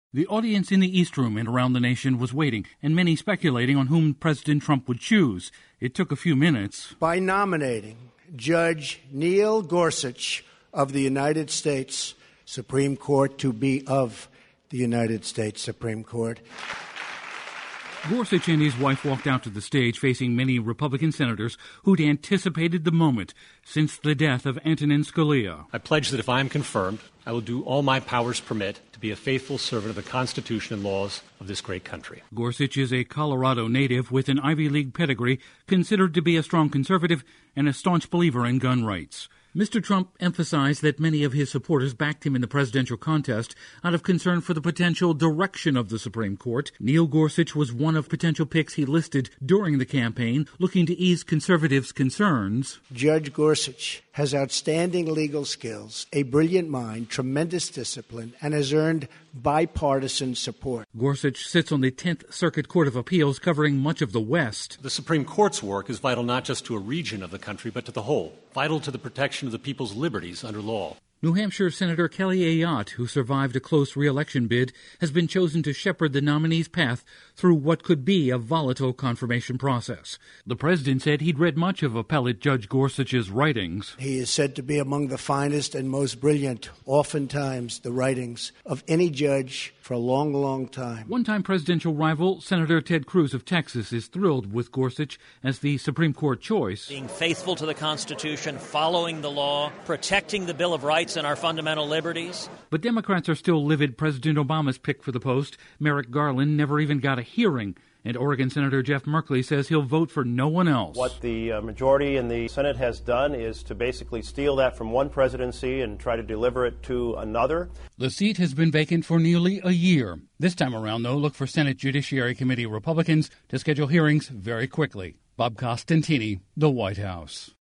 The audience in the East Room and around the nation was waiting, and many speculating on whom President Trump would choose. It took a few minutes. By nominating Judge Neil Gorsuch of the United States Supreme Court to be of the United States Supreme Court. Gorsuch and his wife walked out to the stage facing many Republican senators who'd anticipated the moment since the death of Antonin Scalia. I pledge that if I am confirmed, I will do all my powers permit to be a faithful servant of the Constitution and laws of this great country. Gorsuch is a Colorado native with an Ivy League pedigree, considered to be a strong conservative and a staunch believer in gun rights. Mr. Trump emphasized that many of his supporters backed him in the presidential contest out of concern for the potential direction of the Supreme Court. Neil Gorsuch was one of potential picks he listed during the campaign, looking to ease conservatives' concerns. Judge Gorsuch has outstanding legal skills, a brilliant mind, tremendous discipline, and has earned bipartisan support. Gorsuch sits on the 10th Circuit Court of Appeals, covering much of the West. The Supreme Court's work is vital not just to a region of the country, but to the whole, vital to the protection of the people's liberties under law. New Hampshire Senator Kelly Ayotte, who survived a close re-election bid, has been chosen to shepherd the nominee's path through what could be a volatile confirmation process. The president said he'd read much of appellate Judge Gorsuch's writings. He is said to be among the finest and most brilliant, oftentimes the writings of any judge for a long, long time. One-time presidential rival Senator Ted Cruz of Texas is thrilled with Gorsuch as the Supreme Court choice. Being faithful to the Constitution, following the law, protecting the Bill of Rights and our fundamental liberties. But Democrats are still livid President Obama's pick for the post. Merrick Garland never even got a hearing. And Oregon Senator Jeff Merkley says he'll vote for no one else. What the majority in the Senate has done is to basically steal that from one presidency and try to deliver it to another. The seat has been vacant for nearly a year. This time around, though, look for Senate Judiciary Committee Republicans to schedule hearings very quickly. Bob Costantini, The White House.